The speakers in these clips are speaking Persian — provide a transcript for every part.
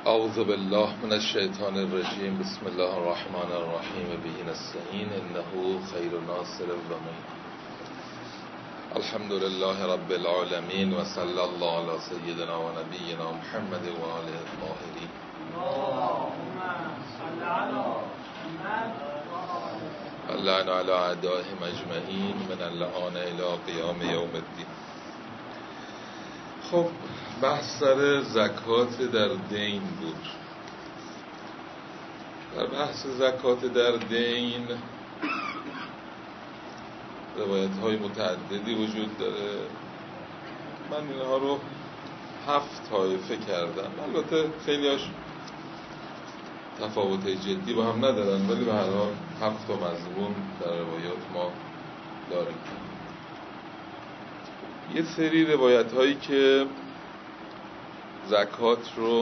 اعوذ بالله من الشیطان الرجیم. بسم الله الرحمن الرحیم. به نستعین انه خیر ناصر و معین. الحمد لله رب العالمین و صلی الله علی سیدنا و نبینا محمد و آله الطاهرین. اللهم صل علی محمد و لعن علی اعدائهم اجمعین من اللعان الی قیام یوم الدین. خب بحث سر زکات در دین بود. در بحث زکات در دین روایت های متعددی وجود داره. من اینها رو 7 طایفه کردم. البته خیلیاش تفاوت جدی با هم ندارن، ولی به هر حال 7 تا مضمون در روایات ما داریم. یه سری روایت هایی که زکات رو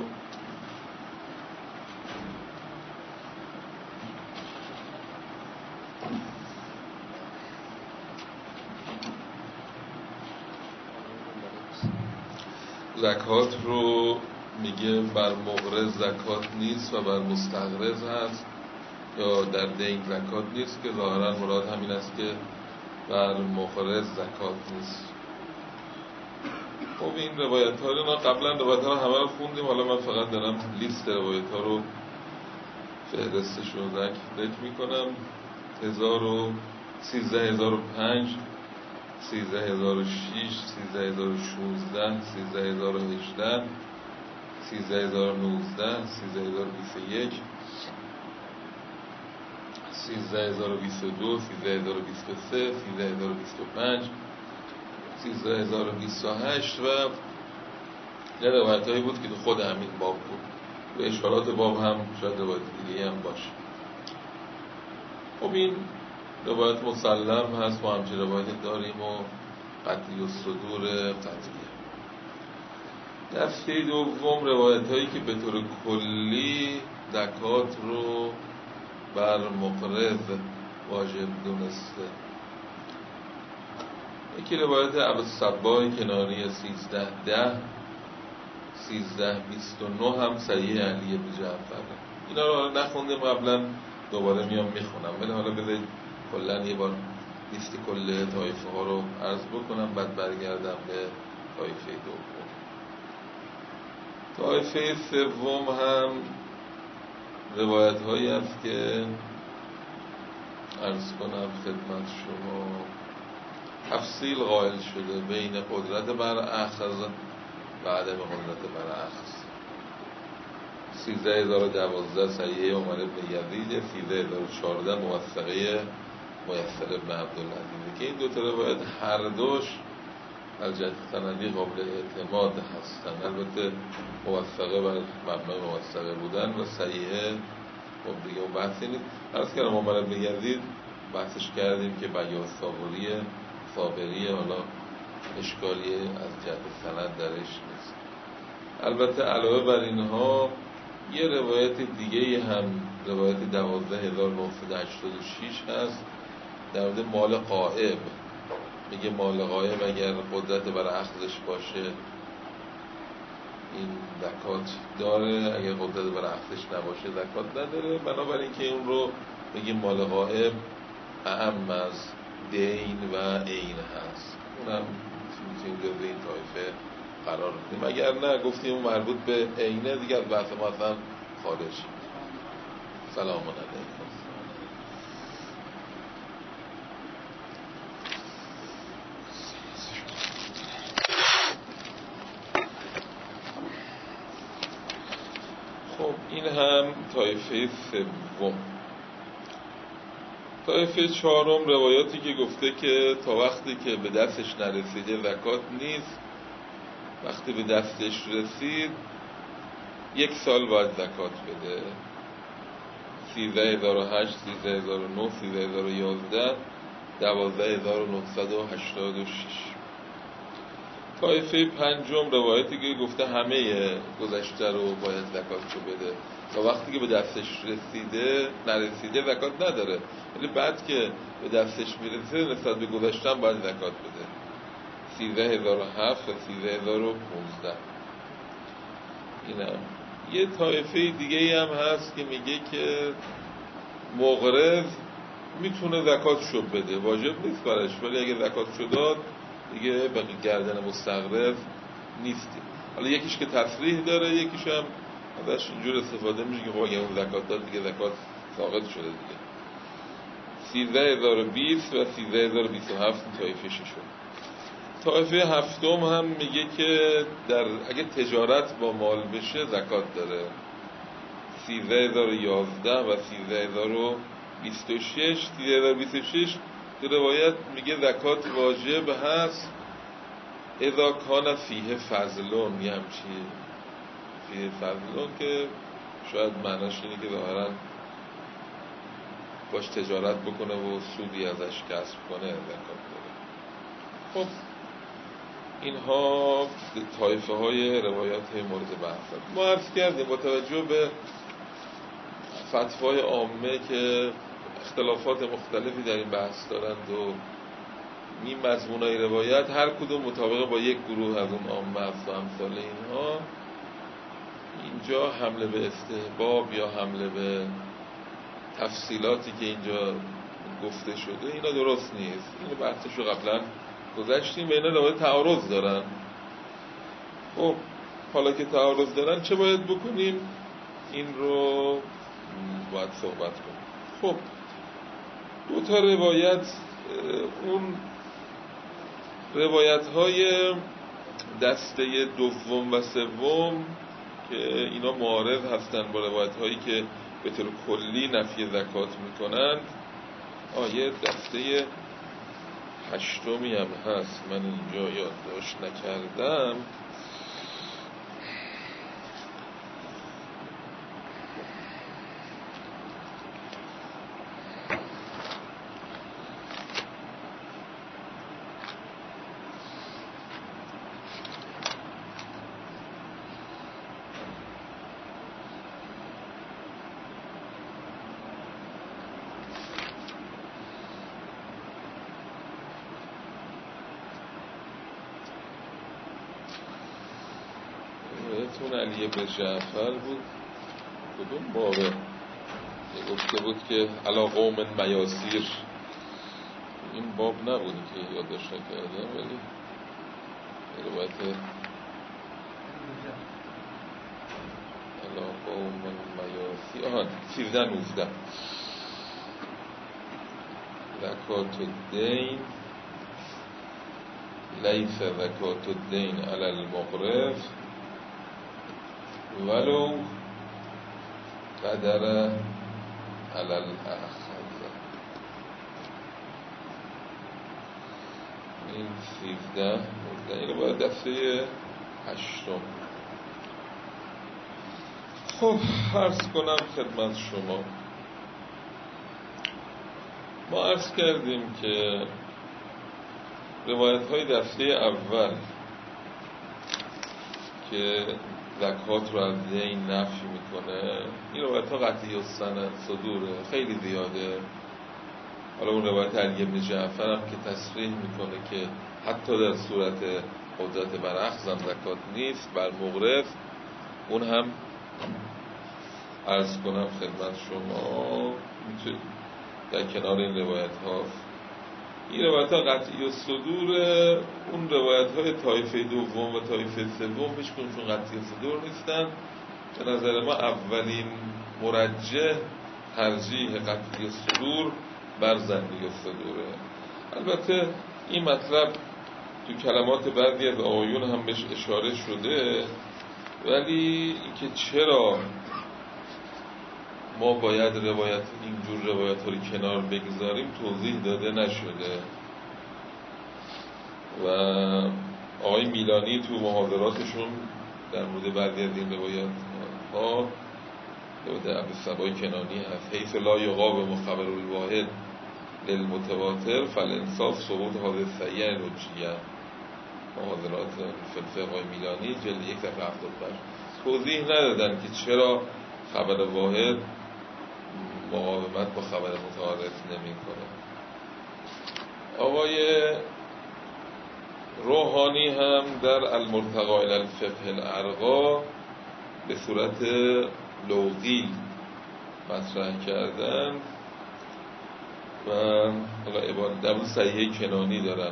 میگه بر مقرض زکات نیست و بر مستقرض هست، یا در دین زکات نیست، که ظاهرا مراد همین است که بر مقرض زکات نیست. خب این روایت ها رو قبلا روایت ها رو همه رو خوندیم، حالا من فقط دارم لیست روایت ها رو فهرستش رو ذکر میکنم. 13005 13006 13016 13018 13019 13021 13022 13023 13025 13028 و یه روایت هایی بود که خود همین باب بود. و اشارات باب هم شاید روایت دیگه هم باشه. خب این روایت مسلم هست، ما همچه روایت داریم و قطعی و صدور قطعیه. دسته دوم روایت هایی که به طور کلی زکات رو بر مقرض واجب دونسته. یکی روایت ابوالصباح کنانی 1310 1329 هم صحیح علی بن جعفر. اینا رو نخوندیم قبلا، دوباره میام میخونم، ولی حالا بذارید کلا یه بار لیست کل طایفه ها رو عرض بکنم، بعد برگردم به طایفه دوم. طایفه سوم هم روایت هایی هست که عرض کنم خدمت شما تفصیل قائل شده بین قدرت بر اخذ و عدم قدرت بر اخذ. 13012 صحیح عمر بن یزید، 13014 موثقه میسر بن عبدالعزیز، که این دو تا روایت هر دوش از جهت سندی قابل اعتماد هستند. البته موثقه بر مبنای موثقه بودن و صحیحه خب دیگه اون بحثی نیست. عرض کردم عمر بن یزید بحثش کردیم که بیاض صابریه، حالا اشکالی از جهت سند درش نیست. البته علاوه بر اینها یه روایت دیگه هم روایت 12986 هست در مورد مال غائب. میگه مال غائب اگر قدرت بر اخذش باشه این زکات داره، اگر قدرت بر اخذش نباشه زکات نداره. بنابراین که اون رو میگه مال غائب اعم از دین و عین هست، اونم میتونیم جزو این طایفه قرار بدیم. اگر نه گفتیم اون مربوط به عینه، دیگه از بحث ما اصلا خارج. سلام علیکم. خب این هم طایفه سوم. طایفه چهارم روایاتی که گفته که تا وقتی که به دستش نرسیده زکات نیست، وقتی به دستش رسید 1 سال باید زکات بده. 13008 13009 13011 12986. طایفه پنجم روایتی که گفته همه گذشته رو باید زکات رو بده، تا وقتی که به دستش نرسیده زکات نداره، ولی بعد که به دستش میرسه نسبت به گذشته هم باید زکات بده. 13007 و 13015 اینم یه طایفه دیگه هم هست که میگه که مقرض میتونه زکاتشو بده، واجب نیست برش، ولی اگه زکاتشو داد دیگه به گردن مستقرض نیستی. حالا یکیش که تصریح داره، یکیش هم ازش اینجور استفاده میشه که خب اگه اون زکات داد دیگه زکات ساقط شده دیگه. 13020 و 13027 طایفه ششم. طایفه هفتم هم میگه که اگه تجارت با مال بشه زکات داره. 13011 و 13026. 13026 تو روایت میگه زکات واجب هست اذا کان فیه فضلون، یه همچی فیه فضلون که شاید معناش اینه که ظاهرا باش تجارت بکنه و سودی ازش کسب کنه زکات داره. خب اینها طایفه های روایات مورد بحث. ما عرض کردیم با توجه به فتوای عامه که اختلافات مختلفی در این بحث دارند و این مضمونای روایت هر کدوم مطابق با یک گروه از اون عامه است و امثال اینها، اینجا حمله به استحباب یا حمله به تفصیلاتی که اینجا گفته شده اینا درست نیست. اینو بحثشو قبلا گذاشتیم و اینا روایت تعارض دارن. خب حالا که تعارض دارن چه باید بکنیم؟ این رو باید صحبت کنیم. خب دو تا روایت، اون روایت های دسته دوم و سوم که اینا معارض هستن با روایت هایی که به طور کلی نفی زکات میکنند، آیه دسته هشتمی هم هست، من اینجا یادداشت نکردم. تون علی بن جعفر بود، کدوم بابه گفته بود که علا قوم میاسیر، این باب نبود که یادداشت نکردم، ولی روایت علا قوم میاسیر 13-19 زکات الدین لیس زکات الدین علی المقرض ولو قدر علی الاخذ. این 13 این باید دسته هشتم. خب عرض کنم خدمت شما، ما عرض کردیم که روایت های دسته اول که زکات رو از دین نفی میکنه، این روایت ها قطعی السند صدوره، خیلی زیاده. حالا اون روایت علی بن جعفر هم که تصریح میکنه که حتی در صورت قدرت بر اخذ هم زکات نیست بر مقرض، اون هم عرض کنم خدمت شما در کنار این روایت هاست. این روایت ها قطعی الصدور، اون روایت های طایفه دوم و طایفه سوم هیچ کنشون قطعی الصدور نیستن. به نظر ما اولین مرجح ترجیح قطعی الصدور بر ظنی الصدوره. البته این مطلب تو کلمات بعضی از آقایون هم بهش اشاره شده، ولی اینکه چرا ما باید اینجور روایت ها رو کنار بگذاریم توضیح داده نشده و آقای میلانی تو محاضراتشون در مورد بعضی از این روایت ها در عبدالصبای کنانی هست حیث لا یقاب مخبر الواحد للمتواتر فالانصاف سقوط حاضر سیعه رجیه، محاضرات فلسفه آقای میلانی جلد 1 صفحه 75. توضیح ندادن که چرا خبر واحد مقاومت با خبر متعارض نمی کنه. آقای روحانی هم در المرتقی الی الفقه الارقا به صورت لوقی مطرح کردن و حالا عبارت در صحیح کنانی دارن.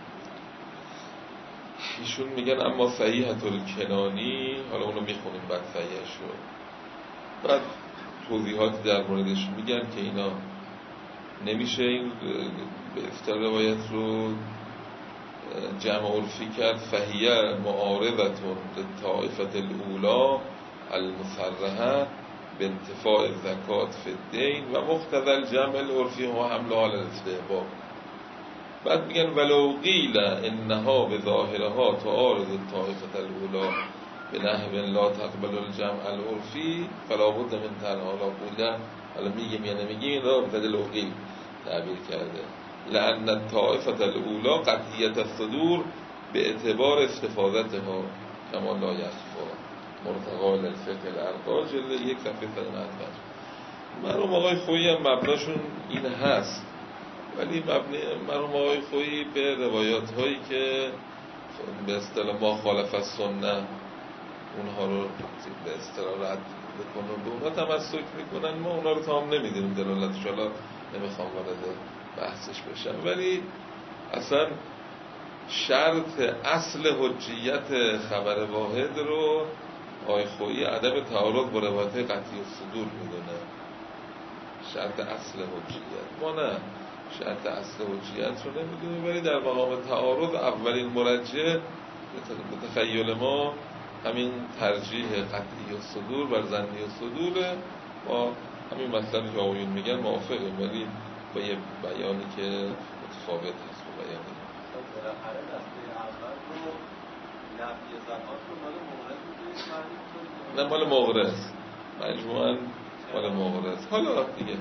ایشون میگن اما صحیحة الکنانی، حالا اونو میخونیم بعد صحیحش رو، بعد توضیحاتی در موردش میگن که اینا نمیشه این به اصطلاح روایت رو جمع عرفی کرد. فهیه معارضتون للطائفة الاولی المصرحه بانتفاع زکات فی الدین و مقتضی الجمع العرفی و حملها علی الاستحباب. بعد میگن ولو قیل انها به ظاهرها تعارض الطائفة الاولی به نحو لا تقبل الجمع العرفی فلا بد من تنها قوله. حالا میگیم یا نمیگیم این را به لو قیل تعبیر کرده. لأن الطائفة الاولی قطعیت الصدور به اعتبار استفادتها کما لا یخفی مرتقا للفقه الاربع جلد 1 صفحه 195. مرحوم آقای خویی هم مبناشون این هست، ولی مرحوم آقای خویی به روایات هایی که به اصطلاح ما خالف السنه اونها رو به اصطلاح رد بکنن به اونها تمسک میکنن. ما اونها رو تمام نمیدیم دلالتش، حالا نمیخوام وارد بحثش بشم، ولی اصلا شرط اصل حجیت خبر واحد رو آقای خویی عدم تعارض با روایت قطعی الصدور میدونه. شرط اصل حجیت ما نه، شرط اصل حجیت رو نمیدونه، ولی در مقام تعارض اولین مرجح به تخیل ما همین ترجیح قطعی الصدور بر ظنی الصدوره. با همین مطلبی که آقایون میگن موافقیم، ولی با یه بیانی که متفاوت هست با بیانی بالاخره دسته اول رو نفی زکات رو مال مغرض می‌کنید؟ نه مال مغرض، مجموعاً مال مغرض. حالا دیگه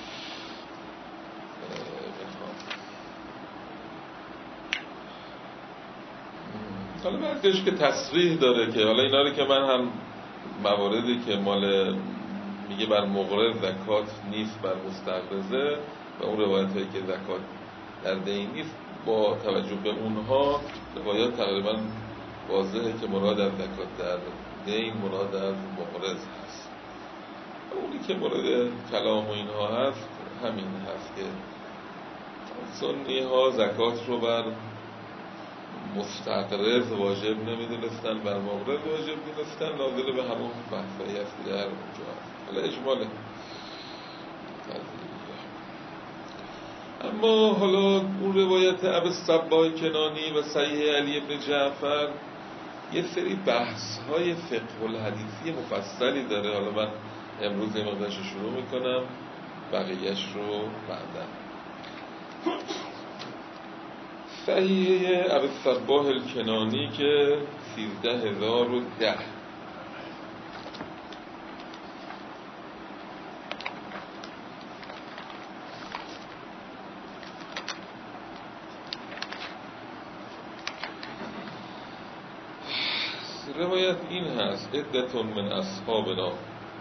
حالا بعدش که تصریح داره که حالا اینا رو که من هم مواردی که مال میگه بر مغرض زکات نیست بر مستقرضه و اون روایت هایی که زکات در دین نیست، با توجه به اونها روایات تقریبا واضحه که مراد از زکات در دین مراد از مغرض هست. اونی که مورد کلام و اینها هست همین هست که سنی ها زکات رو بر مستقرض واجب نمیدونستن، بر مغرض واجب میدونستن، ناظر به همون بحثایی هست که در اونجا هست. حالا اجماله. اما حالا اون روایت ابی الصباح کنانی و صحیح علی ابن جعفر یه سری بحث های فقه الحدیثی مفصلی داره. حالا من امروز این مقدارش رو شروع میکنم، بقیهش رو بعدا. صحیح ابی الصباح الکنانی که 13010 روایت این هست: عدتون من اصحابنا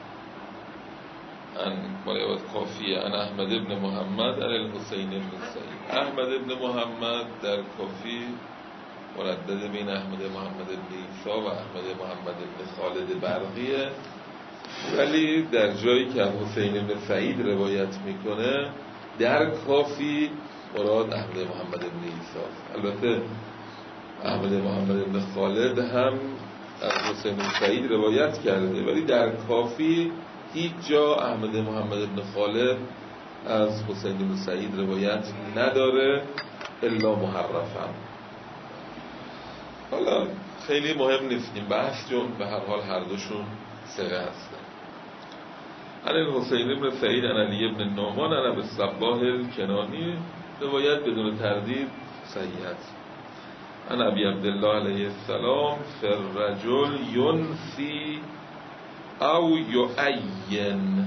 ان روایت کافیه ان احمد ابن محمد عن الحسین ابن سعید. احمد ابن محمد در کافی مردد بین احمد محمد ابن عیسی و احمد محمد ابن خالد برقیه، ولی در جایی که حسین ابن سعید روایت میکنه در کافی مراد احمد محمد ابن عیسی. البته احمد محمد ابن خالد هم از حسین ابن سعید روایت کرده، ولی در کافی هیچ جا احمد محمد ابن خالد از حسین ابن سعید روایت نداره الا محرفا. حالا خیلی مهم نیست این بحث، چون به هر حال هر دوشون ثقه هستن. عن الحسین ابن سعید عن علی ابن نعمان عن ابی الصباح الکنانی روایت بدون تردید صحیح است. عن ابی عبدالله علیه السلام فالرجل ینسی او یعین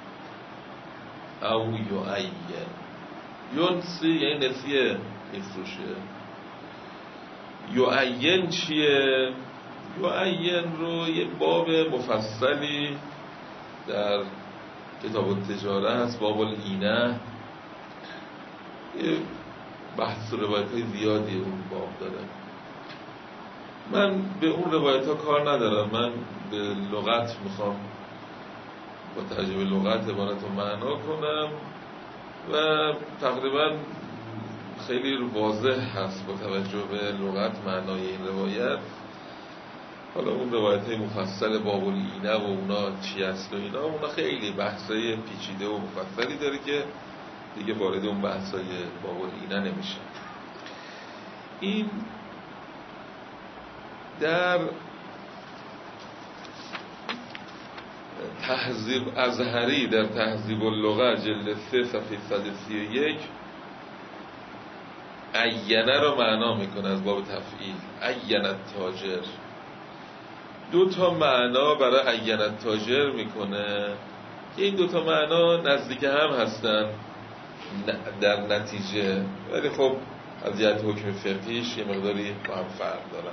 ینسی یعنی نسیه میفروشه. یعین چیه؟ یعین رو یه باب مفصلی در کتاب التجاره هست، باب العینه، یه بحث و روایت های زیادی اون باب داره. من به اون روایت ها کار ندارم، من به لغت میخوام با ترجمه لغت عبارت رو معنا کنم و تقریبا خیلی واضح هست با توجه به لغت معنای این روایت. حالا اون روایت های مفصل باب العینه و اونا چی هست و اینا، اونا خیلی بحثای پیچیده و مفصلی داره که دیگه وارد اون بحثای باب العینه نمیشه. این در تهذیب ازهری در تهذیب اللغه جلد 3 صفحه 131 عینه رو معنا میکنه از باب تفعیل. عینه تاجر دو تا معنا برای عینه تاجر میکنه که این دو تا معنا نزدیک هم هستن در نتیجه، ولی خب از جهت حکم فقهیش یه مقداری با هم فرق دارن.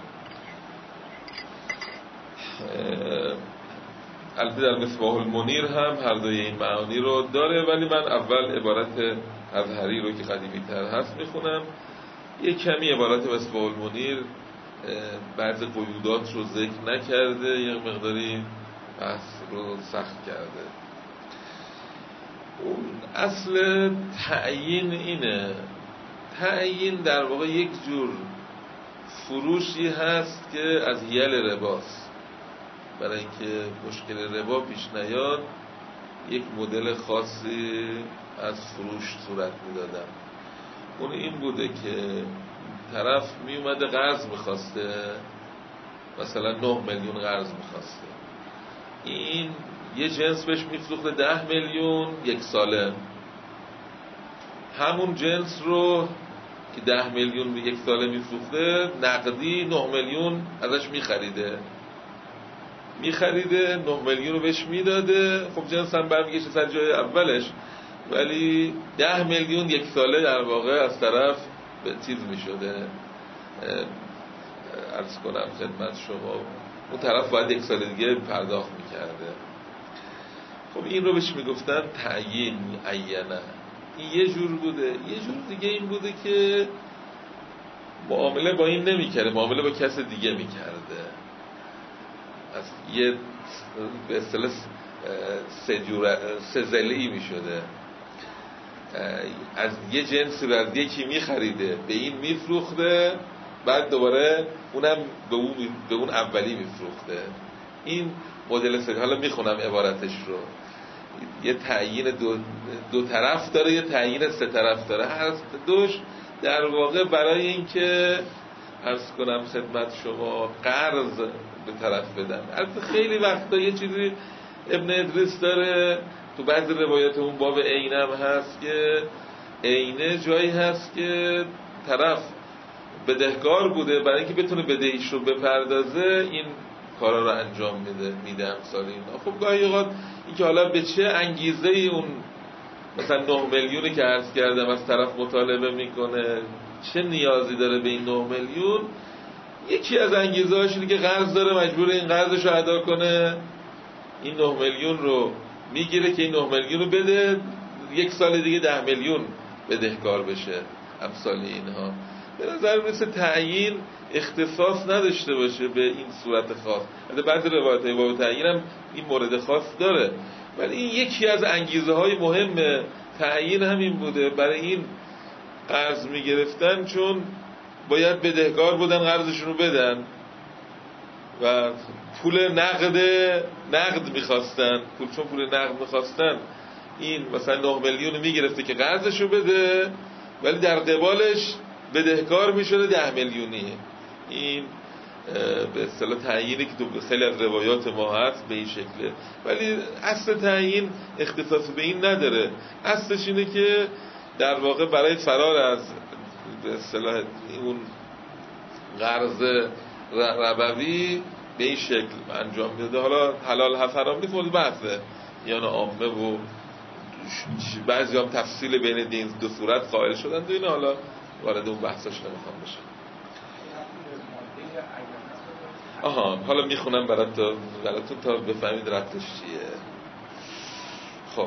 البته در مصباح المنیر هم هر دوی این معانی رو داره، ولی من اول عبارت ازهری رو که قدیمی تر هست میخونم. یه کمی عبارت مصباح المنیر بعض قیودات رو ذکر نکرده، یه مقداری بحث رو سخت کرده. اون اصل تعیین اینه، تعیین در واقع یک جور فروشی هست که از حیل رباست. برای اینکه مشکل ربا پیش نیاد یک مدل خاصی از فروش صورت میدادن. اون این بوده که طرف می اومده قرض میخواسته، مثلا 9 میلیون قرض میخواسته، این یه جنس بهش میفروخته 10 میلیون یک ساله، همون جنس رو که 10 میلیون یک ساله میفروخته نقدی 9 میلیون ازش میخریده 9 میلیون رو بهش میداده. خب جنس هم برمیگشه سر جای اولش، ولی 10 میلیون یک ساله در واقع از طرف به چیز میشده. عرض کنم خدمت شما اون طرف باید یک سال دیگه پرداخت میکرده. خب این رو بهش میگفتن تعیین، عینه. این یه جور بوده. یه جور دیگه این بوده که معامله با این نمیکرده، معامله با کس دیگه میکرده، از یه به اصطلاح سزلی میشده، از یه جنسی رو از یکی میخریده به این میفروخته، بعد دوباره اونم به اون اولی میفروخته. این مدل سری. حالا میخونم عبارتش رو. یه تعیین دو طرف داره، یه تعیین سه طرف داره. هر دوش در واقع برای اینکه عرض کنم خدمت شما قرض به طرف بدن. البته خیلی وقتا یه چیزی ابن ادریس داره تو بعضی روایات اون باب عینه هم هست که عینه جایی هست که طرف بدهکار بوده، برای اینکه بتونه بدهیش رو بپردازه این کارا رو انجام میده امثال اینا. خب گاهی اوقات این که حالا به چه انگیزه ای اون مثلا 9 میلیونی که عرض کردم از طرف مطالبه میکنه، چه نیازی داره به این 9 میلیون، یکی از انگیزه هاش اینه که قرض داره، مجبور این قرضش رو ادا کنه، این 9 میلیون رو میگیره که این 9 میلیون رو بده، یک سال دیگه 10 میلیون بدهکار بشه. امثال اینها به نظر میرسه تعیین اختصاص نداشته باشه به این صورت خاص. بعضی روایت‌های باب تعیین هم این مورد خاص داره، ولی این یکی از انگیزه های مهم تعیین همین بوده. برای این قرض میگرفتن چون باید بدهکار بودن، قرضشون رو بدن و پول نقد میخواستن. چون پول نقد میخواستن، این مثلا 9 میلیون میگرفته که قرضشو بده، ولی در قبالش بدهکار میشده 10 میلیونی. این به اصطلاح تعیینی که تو خیلی از روایات ما هست به این شکله، ولی اصل تعیین اختصاص به این نداره. اصلش اینه که در واقع برای فرار از به اصطلاح اون قرض ربوی به این شکل انجام میده. حالا حلال حرام نیست، موضوع بحثه یعنی عامه و بعضی هم تفصیل بین دین دو صورت قائل شدن و اینا. حالا وارد اون بحثاش نمیخوام بشم. حالا میخونم براتون تا بفهمید ربطش چیه. خب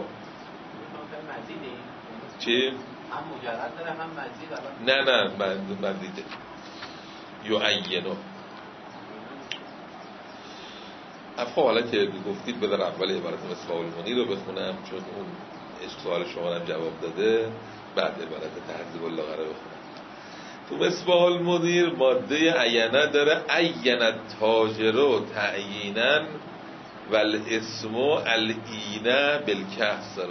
چی؟ هم مجرد داره هم مزید. نه مزیده. یعینو خب حالا که گفتید بذار اول عبارت مصباح المنیر رو بخونم، چون اون سوال شما هم جواب داده، بعد عبارت تهذیب اللغه رو بخونم. تو مصباح المنیر ماده عینه داره، عینه تاجر تعیینا و الاسم العینه بالکسر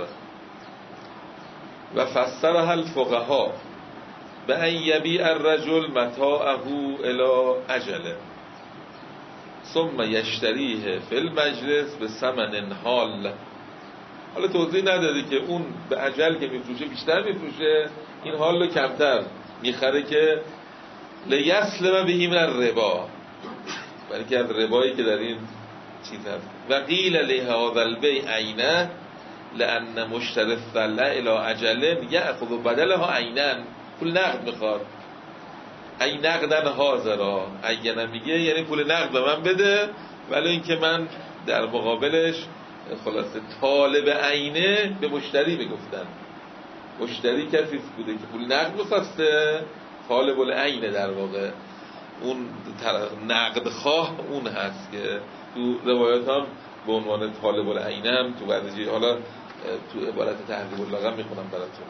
و فسرها الفقهاء به ان یبیع الرجل متاعه الی اجله ثم یشتریه فی المجلس به ثمن حال. حالا توضیح نداده که اون به اجل که میفروشه بیشتر میفروشه، این حال رو کمتر میخره که لیسلم بهی من الربا، برای که از ربایی که در این چیز هست. و قیل لهذا البیع عینه لان مشتری الثله الی اجل یاخذ بدلها عینا، پول نقد میخواد. ای نقدن حاضرا، اگه میگه یعنی پول نقد به من بده، ولی اینکه من در مقابلش خلاصه طالب عینه به مشتری میگفتن. مشتری کسی بوده که پول نقد میخواسته، طالب العینه در واقع اون نقد خواه اون هست که تو روایات هم به عنوان طالب العینه هم تو بعضی، حالا تو عبارت تهذیب اللغه میخونم براتون.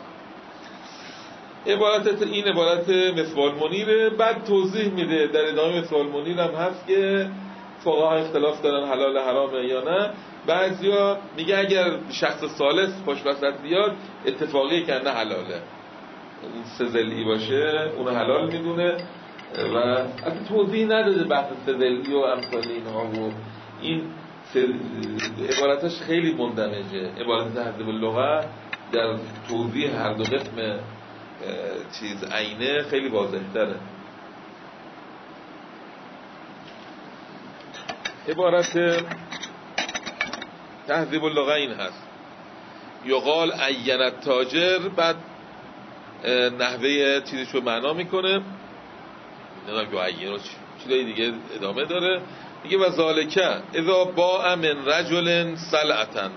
این عبارت مصباح المنیر. بعد توضیح میده در ادامه مصباح المنیر هم هست که فقها اختلاف دارن حلال حرامه یا نه. بعضیا میگه اگر شخص ثالث خوش وسط بیاد اتفاقی که نه حلاله، اون سزلی باشه اون حلال میدونه. و اصلا توضیح نداده بحث سزلی و امثال اینها و این عبارتش خیلی مندمجه. عبارت تهذیب اللغه در توضیح هر دو قسم چیز عینه خیلی واضح تره. عبارت تهذیب اللغه این هست: یقال عین التاجر، بعد نحوه چیزش رو معنا میکنه، نمیدونم که عین رو چیزای دیگه ادامه داره. میگه و ذالکه اذا باع من رجل سلعة،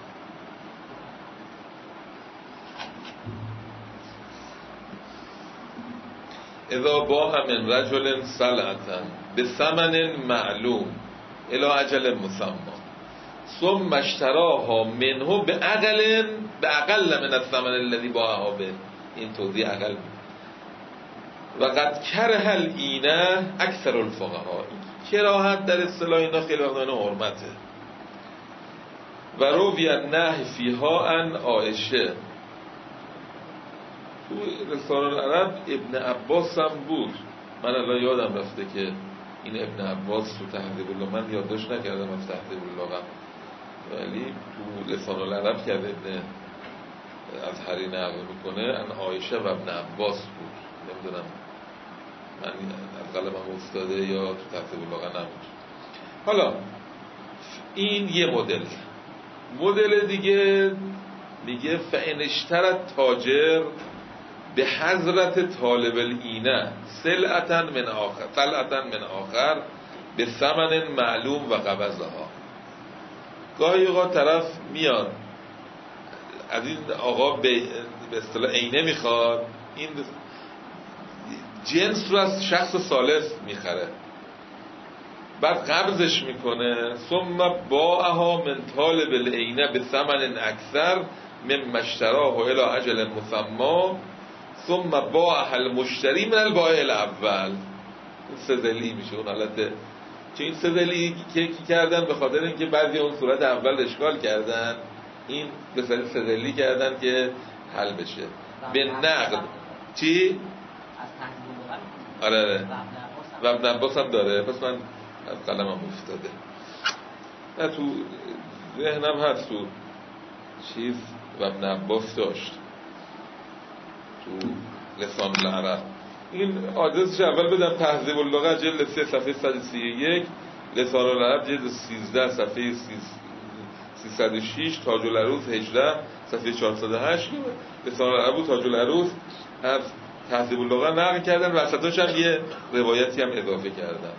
اذا باع من رجل سلعة بثمن معلوم الى اجل مسمى ثم اشتراها منه باقل من الثمن الذي باعها به. این توضیح اقل و قد کره العینه اکثر الفقهاء، کراهت در اصطلاح اینا خیلی وقتا اینا حرمته. و روی النهی فیها عن عایشه، تو رسالة العرب ابن عباس هم بود. من الان یادم رفته که این ابن عباس تو تهذیب اللغه، من یادداشت نکردم از تهذیب اللغه، ولی تو رسالة العرب که ابن ازهری نقل میکنه ان عایشه و ابن عباس بود. نمیدونم من از قلمم افتاده یا تو تهذیب اللغه نبود. حالا این یه مدل دیگه میگه فان اشترى تاجر به حضرت طالب العینه سلعة من آخر به ثمن معلوم و قبضها. گاهی اوقات طرف میاد از این آقا به اصطلاح عینه میخواد، این جنس رو از شخص ثالث میخره، بعد قبضش میکنه. ثم باعها من طالب العینه به ثمن اکثر مما اشتراه الی اجل مسمى ثم باعها المشتری من البائع الاول. سزلی میشه اون حالته که این سزلی که کردن به خاطر اینکه بعضی اون صورت اول اشکال کردن، این به صورت سزلی کردن که حل بشه به نقد. چی؟ آره و ابن عباس هم داره، پس من از قلمم افتاده، نه تو ذهنم هست تو چیز و ابن عباس داشت تو لسان العرب. این آدرسش اول بدم تهذیب اللغه جلد 3 صفحه 131، لسان العرب جلد 13 صفحه 306، تاج العروض 18 صفحه 408. لسان العرب و تاج العروض از تهذیب اللغه نقل کردن، وسطاش هم یه روایتی هم اضافه کردن.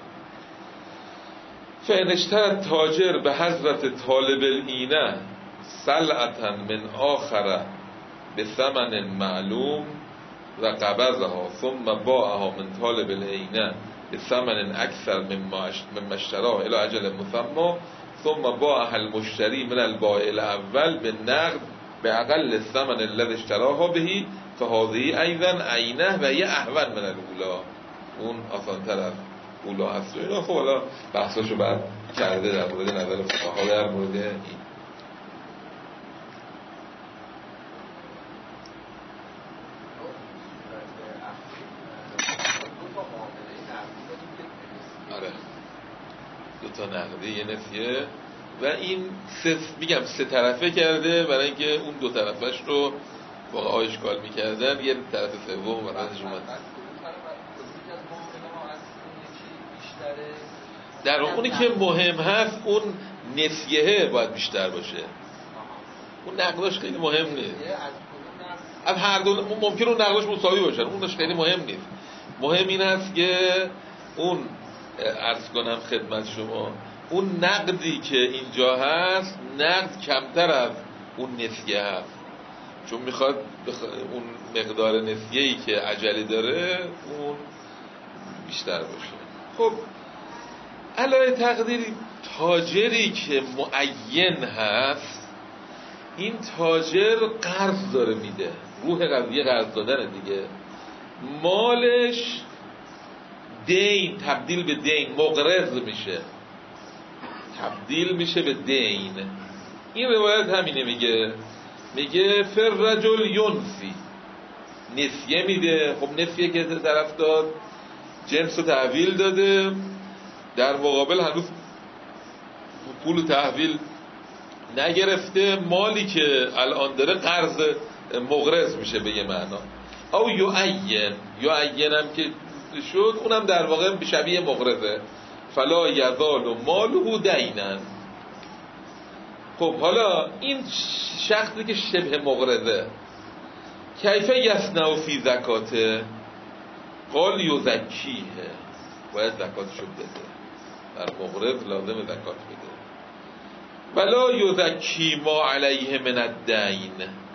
فان اشترى تاجر به حضرت طالب العینه سلعة من آخر به ثمن معلوم و قبضها ثم باعها من طالب العینه به ثمن اکثر مما اشتراه الی اجل مسمى ثم باع المشتری من البائع الاول به نقد به اقل الثمن الذي اشتراه به فهذه ایضا عینه و یه اهون من الاولی، اون آسان‌تر از اولی هست. و اینا خب حالا بحثاشو بعد کرده در مورد نظر فقها در مورد این. آره دو تا نقدی یه نسیه و این میگم سه طرفه کرده برای اینکه اون دو طرفش رو واقعا اشکال میکردن، یه طرف سوم برایش اومد. در اونی که مهم هست اون نسیه باید بیشتر باشه، اون نقداش خیلی مهم نیست. از هر دو ممکن اون نقداش مساوی باشن، اونش خیلی مهم نیست. مهم این هست که اون عرض کنم خدمت شما اون نقدی که اینجا هست نقد کمتر از اون نسیه هست، چون میخواد اون مقدار نسیه‌ای که عجله داره اون بیشتر باشه. خب علای تقدیری تاجری که معین هست، این تاجر قرض داره میده، روح قضیه قرض دادن دیگه، مالش دین تبدیل به دین مقرض میشه، تبدیل میشه به دین. این روایت همینه، میگه فر رجل ینفی، نسیه میده. خب نسیه که طرف داد جنس رو تحویل داده، در مقابل هنوز پول تحویل نگرفته، مالی که الان داره قرض مقرض میشه به یه معنا. او یعین هم که شد اونم در واقع شبیه مقرضه، فلا یزال ماله دینا. خب حالا این شخصی که شبه مقرضه کیف یصنع فی زکاته؟ قال یزکیه، باید زکاتشو بده، در مقرض لازم زکات بده. ولا یزکی ما علیه من الدین،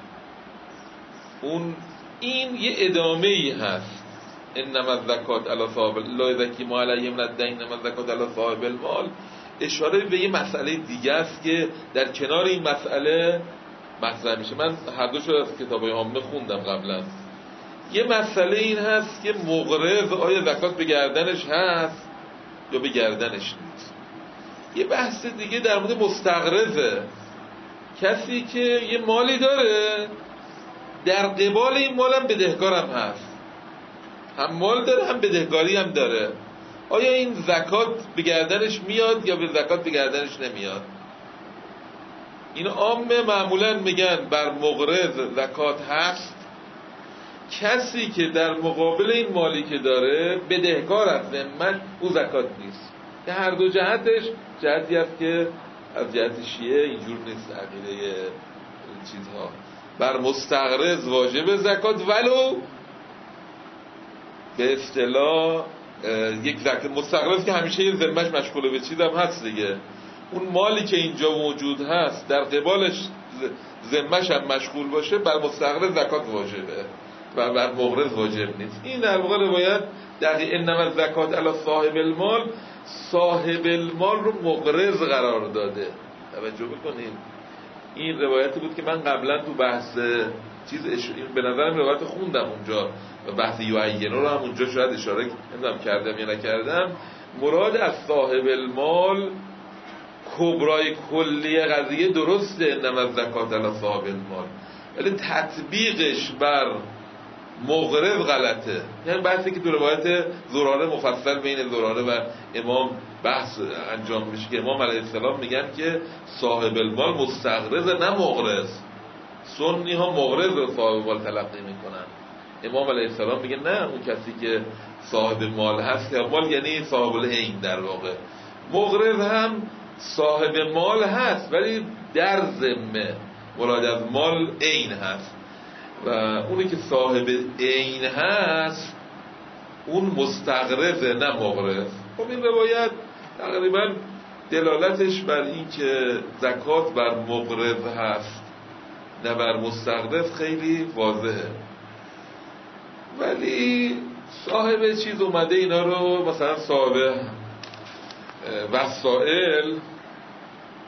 این یه ادامه ای هست، انما الزکات علی صاحب لا یزکی ما علیه من الدین انما الزکات علی صاحب المال، اشاره به یه مسئله دیگه است که در کنار این مسئله مطرح میشه. من هر دوشو از کتابای عامه خوندم قبلا. یه مسئله این هست که مقرض آیا زکات به گردنش هست یا به گردنش نیست. یه بحث دیگه در مورد مستقرضه، کسی که یه مالی داره در قبال این مالم بدهکارم هست، هم مال داره هم بدهکاری هم داره، آیا این زکات به گردنش میاد یا به زکات به گردنش نمیاد؟ این عامه معمولا میگن بر مقرض زکات هست، کسی که در مقابل این مالی که داره بدهکار است ذمن او زکات نیست. که هر دو جهتش جهتی هست که از جهت شیعه اینجور نیست عقیده چیزها. بر مستقرض واجب زکات ولو به اصطلاح یک زکات مستقرض که همیشه یه ذمهش مشغول به چیزم هست دیگه، اون مالی که اینجا موجود هست در قبالش ذمهش هم مشغول باشه، بر مستقرض زکات واجبه و بر مقرض واجب نیست. این در واقع روایت دقیق انما زکات علی صاحب المال، صاحب المال رو مقرض قرار داده. توجه بکنید این روایتی بود که من قبلا تو بحث به نظرم روایت خوندم اونجا و بحث یعینه رو هم اونجا شاید اشاره نمیدونم کردم یا نکردم. مراد از صاحب المال کبرای کلی قضیه درسته انما زکات علی صاحب المال، ولی تطبیقش بر مقرض غلطه. یعنی بحثی که تو روایت زراره مفصل بین زراره و امام بحث انجام میشه که امام علیه السلام میگن که صاحب المال مستقرض نه مقرض. سنی ها مقرض رو صاحب مال تلقی میکنن، امام علیه السلام میگه نه، اون کسی که صاحب مال هست یا مال یعنی صاحب العین، در واقع مقرض هم صاحب مال هست ولی در ذمه، مراد از مال عین هست و اونی که صاحب عین هست اون مستقرضه نه مقرض. خب این روایت تقریبا دلالتش بر این که زکات بر مقرض هست نه بر مستقرض خیلی واضحه. ولی صاحب چیز اومده اینا رو، مثلا صاحب وسائل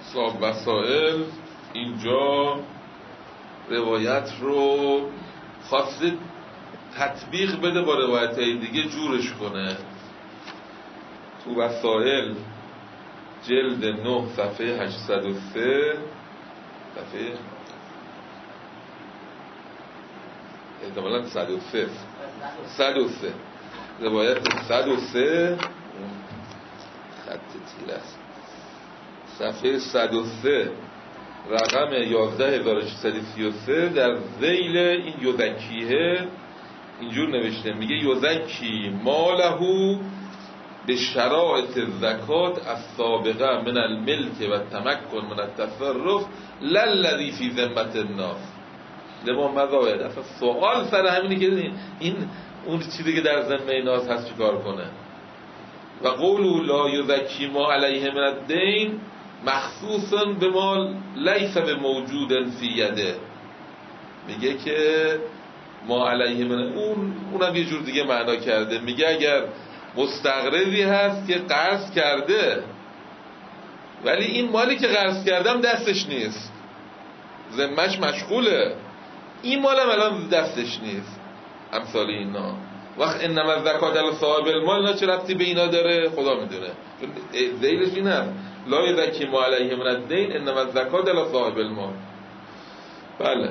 صاحب وسائل اینجا روایت رو خواسته تطبیق بده با روایت‌های دیگه جورش کنه. تو وسائل جلد 9 صفحه 803 صفحه احتمالاً 103 روایت 103 خط تیر است، صفحه 103 رقم 11633 در ذیل این یزکیه اینجور نوشته، میگه یزکی مالهو به شرایط زکات از سابقه من الملک و تمکن من التصرف للذی فی ذمت الناس. لما مزاید اصلا سوال سر همینه که این اون چیزی که در ذمه ناس هست چیکار کنه. و قولوا لا یزکی ما علیه من الدین مخصوصا به ما لیس به موجود فی یده، میگه که ما علیه من اونم یه جور دیگه معنا کرده، میگه اگر مستقرضی هست که قرض کرده ولی این مالی که قرض کردم دستش نیست، ذمه‌اش مشغوله، این مالم الان دستش نیست، امثال اینا. وقت انما زکات علی صاحب المال، اینا چه ربطی به اینا داره؟ خدا میدونه، چون ذیلش این هست لا یزکی ما علیه من الدین انما زکات علی صاحب المال. بله.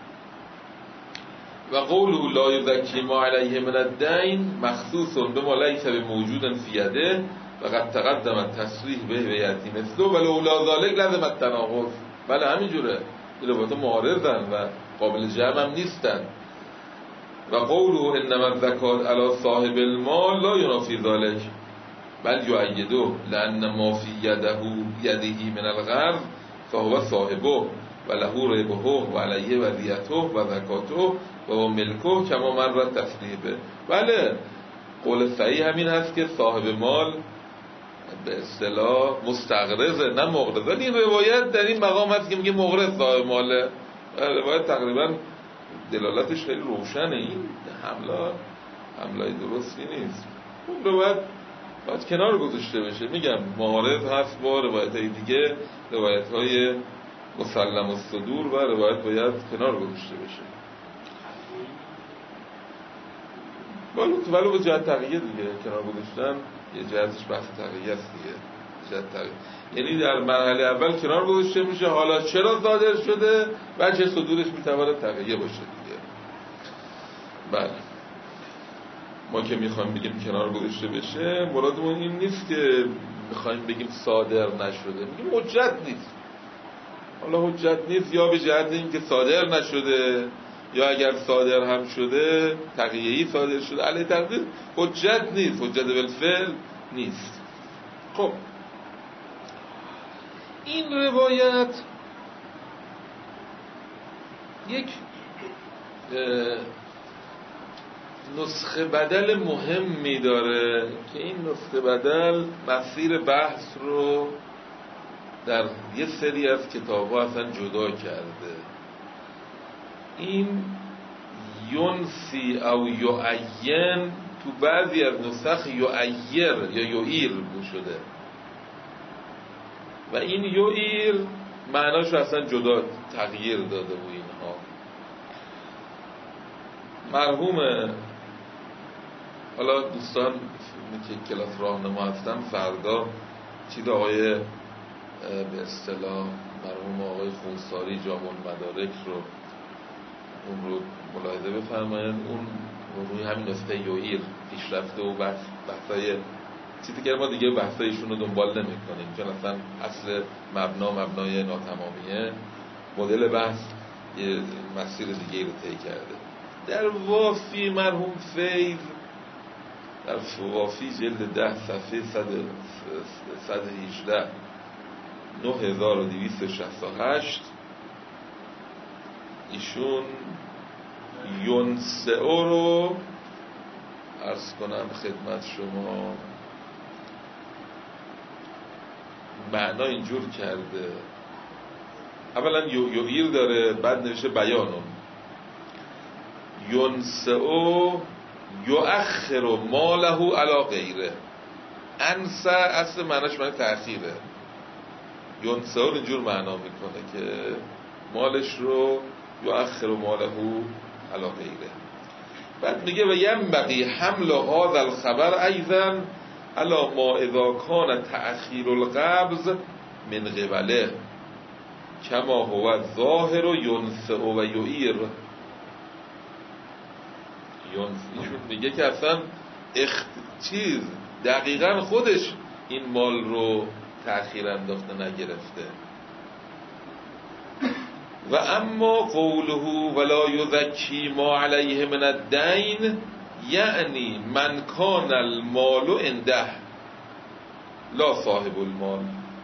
و قولوا لا یزکی ما علیه من الدین مخصوص به ما لیس بموجود فی یده و قد تقدم التصریح به و یأتی مثله و لولا ذلک لازم التناقض. بله همینجوره، لباس معارضن و قابل جمع هم نیستن. و قوله انما الزکات علی صاحب المال لا ینافی ذلک بل یؤیده لان ما فی یده من الغرض فهو صاحبه و له ربحه و علیه وضیعته و زکاته و ملکه کما مرت تصریحه. بله قول صحیح همین هست که صاحب مال به اصطلاح مستقرضه نه مقرض. این روایت در این مقام هست که میگه مقرض صاحب ماله. روایت تقریبا دلالتش خیلی روشنه، این حمله درستی نیست. اون روایت باید کنار گذاشته بشه. میگم معارض هست با روایت های دیگه، روایت های مسلم الصدور و روایت باید کنار گذاشته بشه. ولو به جهت تقیه دیگه کنار گذاشتن یه جهتش بحث تقیه است دیگه، جهت تقیه. یعنی در مرحله اول کنار گذاشته میشه، حالا چرا صادر شده وجه صدورش میتونه تقیه باشه دیگه. بله ما که میخوایم بگیم کنار گذاشته بشه مرادمون این نیست که میخوایم بگیم صادر نشده، میگیم حجت نیست. حالا حجت نیست یا به جهت این که صادر نشده یا اگر صادر هم شده تقیه‌ای صادر شده، علیه تقدیر حجت نیست، حجت بالفعل نیست. خب این روایت یک نسخه بدل مهمی داره که این نسخه بدل مسیر بحث رو در یه سری از کتاب‌ها اصلا جدا کرده. این یونسی او یعین تو بعضی از نسخ یعیر یا یعیر شده و این یعیر معناش رو اصلا جدا تغییر داده و اینها. مرحوم حالا دوستان که کلاس راهنما هستن فردا چیز آقای به اصطلاح مرحوم آقای خونساری جامع المدارک رو اون رو ملاحظه بفرمایید. اون روی همین نسخه یوئیر پیشرفته و بحثای چیزی که ما دیگه بحثایشون رو دنبال نمی کنیم چون اصلا اصل مبنای ناتمامیه، مدل بحث یه مسیر دیگه رو طی کرده. در وافی مرحوم فیض در وافی جلد 10 صفحه 118 9268 ایشون یونسئو رو عرض کنم خدمت شما معنا اینجور کرده. اولا یوئیر داره، بعد نوشته بیانون. یونسئو یؤخر ماله علی غیره. انسا اصل معناش معنی تأخیره. ینسه رو اینجور معنا میکنه که مالش رو یؤخر ماله علی غیره. بعد میگه و ینبغی حمل هذا الخبر ایضا علی ما اذا کان تأخیر القبض من قبله کما هو الظاهر ینسه و یعیر. ایشون میگه که اصلا چیز دقیقا خودش این مال رو تأخیر انداخته نگرفته. و اما قوله ولا یزکی ما علیه من الدین یعنی من کان المال عنده لا صاحب المال.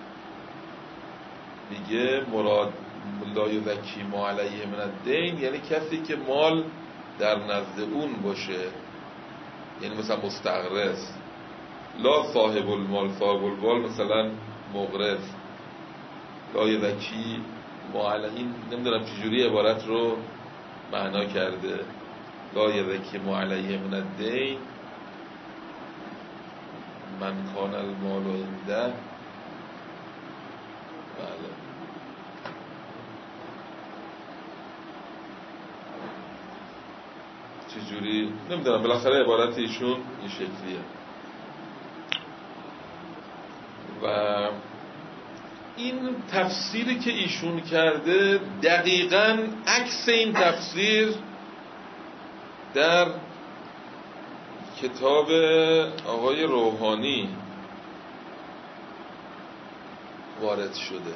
میگه مراد لا یزکی ما علیه من الدین یعنی کسی که مال در نزد اون باشه، یعنی مثلا مستقرض. لا صاحب المال، صاحب المال مثلا مقرض. لا یزکی ما علیه، نمیدونم چجوری عبارت رو معنا کرده. لا یزکی ما علیه من الدین من کان المال عنده. بله چجوری نمیدونم، بالاخره عبارت ایشون این شکلیه. و این تفسیری که ایشون کرده دقیقاً عکس این تفسیر در کتاب آقای روحانی وارد شده.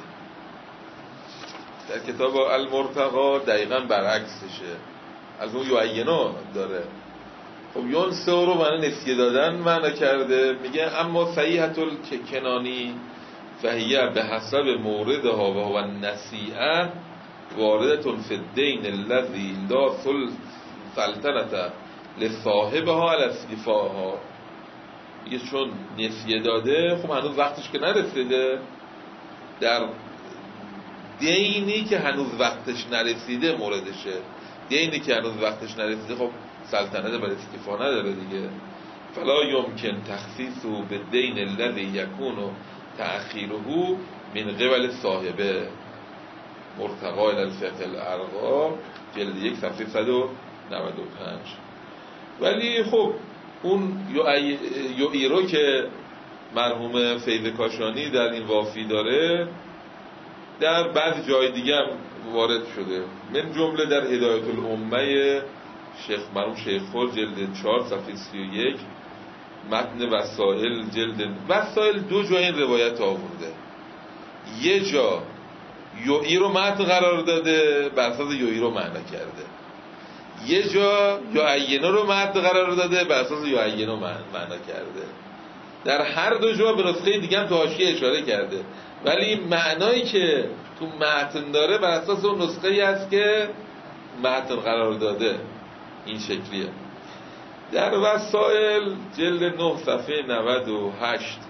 در کتاب المرتقا دقیقاً برعکسشه، از اون یعینا داره. خب ینسه رو معنی نسیه دادن معنا کرده. میگه اما صحیحة الکنانی فهیه به حسب موردها و هو النسیئه واردة فی الدین الذی لا سلطنة لصاحبها علی استیفاها. میگه چون نسیه داده، خب هنوز وقتش که نرسیده، در دینی که هنوز وقتش نرسیده موردشه. دینی که هنوز وقتش نرسیده خب سلطنت بر استیفا نداره دیگه. فلا یمکن تخصیصه به دین الذی یکون تأخیره من قبل صاحبه. مرتقا الی الفقه الارقا جلد 1 صفحه 195. ولی خب اون یعیرو که مرحوم فیض کاشانی در این وافی داره در بعض جای دیگه هم وارد شده، من جمله در هدایت الامه مرحوم شیخ خور جلد 4 صفحه 31، متن وسائل جلد وسائل 2 جا این روایت آورده. یه جا یوئی رو متن قرار داده، بر اساس یوئی رو معنا کرده. یه جا یعینا رو متن قرار داده، بر اساس یعینا معنا کرده. در هر دو جا به نسخه دیگه هم تو حاشیه اشاره کرده، ولی معنایی که تو متن داره بر اساس اون نسخه‌ای است که متن قرار داده. این شکلیه. در وسائل جلد 9 صفحه 98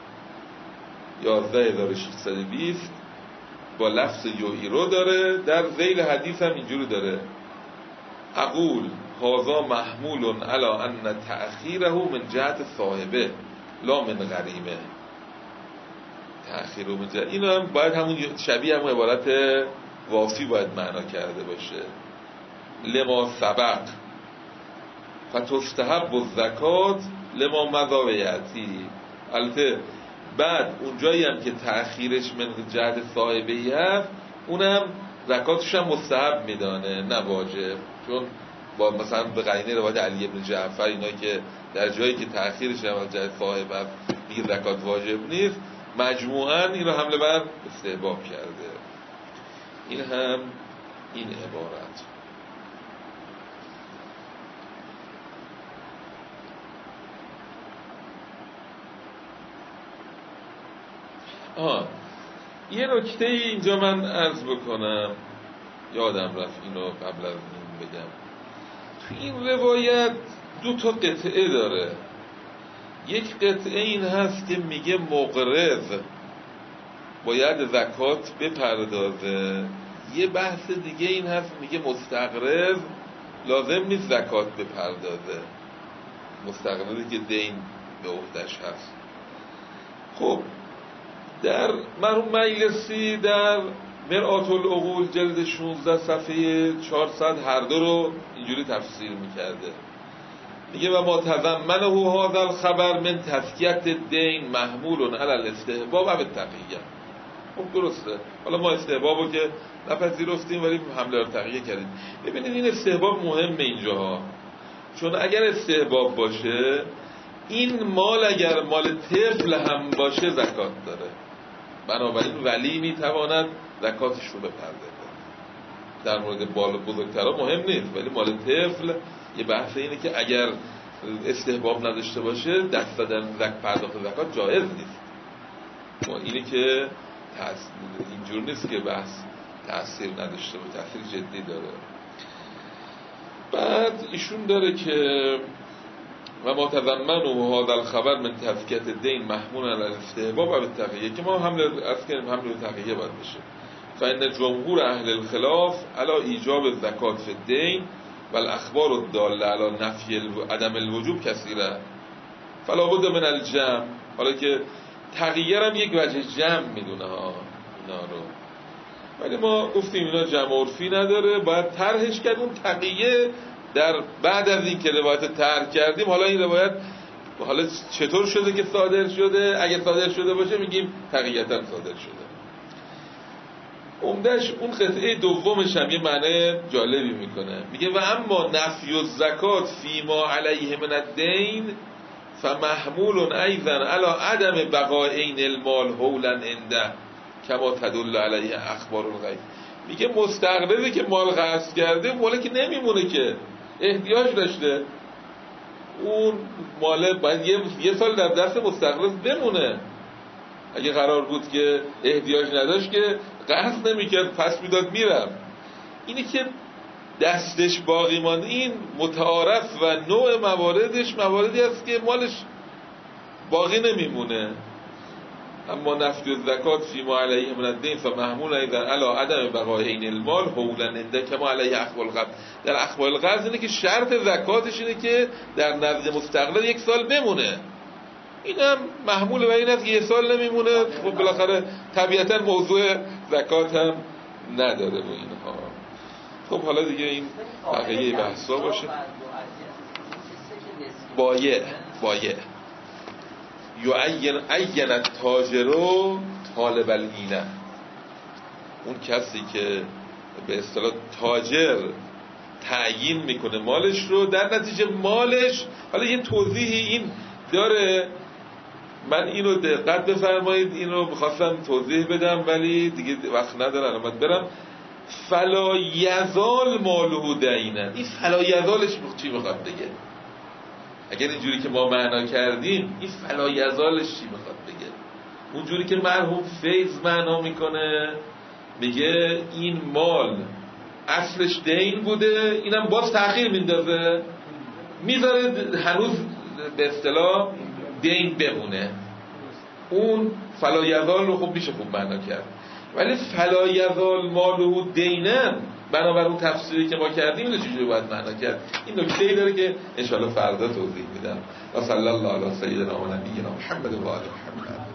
11620 با لفظ یوئی رو داره. در ذیل حدیث هم اینجوری داره: اقول هذا محمول علی ان تأخیره من جهت صاحبه لا من غریمه. تأخیر من جهت، این هم باید همون شبیه همون عبارت وافی باید معنا کرده باشه. لما سبق فتستحب الزکات لما مضی و یأتی. البته بعد اونجایی هم که تأخیرش من جهت صاحبه‌ای هست، اونم زکاتش هم مستحب میدانه نه واجب، چون با مثلا به قرینه روایت علی بن جعفر اینا که در جایی که تأخیرش من جهت صاحب هست میگه زکات واجب نیست، مجموعاً این رو حمله بر استحباب کرده. این هم این عبارت. یه نکته اینجا من عرض بکنم، یادم رفت اینو قبل از این بگم. تو این روایت 2 تا قطعه داره. یک قطعه این هست که میگه مقرض باید زکات بپردازه. یه بحث دیگه این هست میگه مستقرض لازم نیست زکات بپردازه، مستقرضی که دین به عهدش هست. خب در مرحوم مجلسی در مرآت العقول جلد 16 صفحه 400 هر دو رو اینجوری تفسیر میکرده. میگه و ما تضمنه هذا الخبر من تزکیة الدین محمول علی الاستحباب و التقیه. خب درسته، حالا ما استحبابو که نپذیرفتیم ولی حمله رو تقیه کردیم. ببینید این استحباب مهمه اینجاها، چون اگر استحباب باشه این مال اگر مال طفل هم باشه زکات داره، بنابراین ولی میتواند زکاتش رو بپردازه. در مورد بال بزرگترها مهم نیست، ولی مال طفل یه بحث اینه که اگر استحباب نداشته باشه دست دادن پرداخت زکات جایز نیست. اینی که اینجور نیست که بحث تأثیر نداشته باشه، تأثیر جدی داره. بعد ایشون داره که و ما تضمنه هذا الخبر من تزکیة الدین محمول علی الاستحباب و التقیه، که ما حمله تقیه باید بشه. فإن جمهور اهل الخلاف على ایجاب الزکات فی الدین و الاخبار الداله علی نفی عدم الوجوب کثیره فلا بد من الجمع. حالا که تغییر هم یک وجه جمع میدونه ها اینا رو، ولی ما گفتیم اینا جمع عرفی نداره، باید طرحش کرد. اون تقیه در بعد از این که روایت طرح کردیم، حالا این روایت حالا چطور شده که صادر شده، اگه صادر شده باشه میگیم تقییتا صادر شده. عمدهش اون قطعه دومش هم یه معنی جالبی میکنه، میگه و اما نفی الزکات فیما علیه من الدین فمحمول ایضا علی عدم بقاء عین المال حولا عنده کما تدل علیه اخبار الغیب. میگه مستقرضی که مال قرض کرده مالی که نمیمونه، که احتیاج داشته، اون مال باید یه سال در دست مستقرض بمونه. اگه قرار بود که احتیاج نداشت که قرض نمیکرد، پس میداد میرم. اینی که دستش باقی مانده این متعارف و نوع مواردش مواردی است که مالش باقی نمیمونه. اما نفی الزکات فیما علیه من الدین فمحمول ایضا علی عدم بقاء عین المال حولا عنده کما علیه اخبار القرض. در اخبار القرض اینه که شرط زکاتش اینه که در نزد مستقل یک سال بمونه. اینم محمول بر این است که یک سال نمیمونه، خب بالاخره طبیعتا موضوع زکات هم نداره با اینها. خب حالا دیگه این بقیه بحثا باشه. بایع یعین التاجرو طالب العینه، اون کسی که به اصطلاح تاجر تعیین میکنه مالش رو، در نتیجه مالش، حالا یه توضیحی این داره، من اینو دقت بفرمایید، اینو میخواستم توضیح بدم ولی دیگه وقت ندارم الان برم. فلا یزال ماله دینا، این فلا یزالش چی میخواد بگه؟ اگر اینجوری که ما معنا کردیم این فلا یزالش چی میخواد بگه؟ اونجوری که مرحوم فیض معنا میکنه، میگه این مال اصلش دین بوده، اینم باز تأخیر میندازه، میذاره هنوز به اصطلاح دین بمونه. اون فلا یزال رو خب میشه خوب معنا کرد، ولی فلا یزال ماله دینا بنابر اون تفسیری که ما کردیم اینو چجوری باید معنا کرد؟ این نکته‌ای داره که ان شاء الله فردا توضیح میدم. و صلی الله علی سیدنا و نبینا محمد و آله محمد.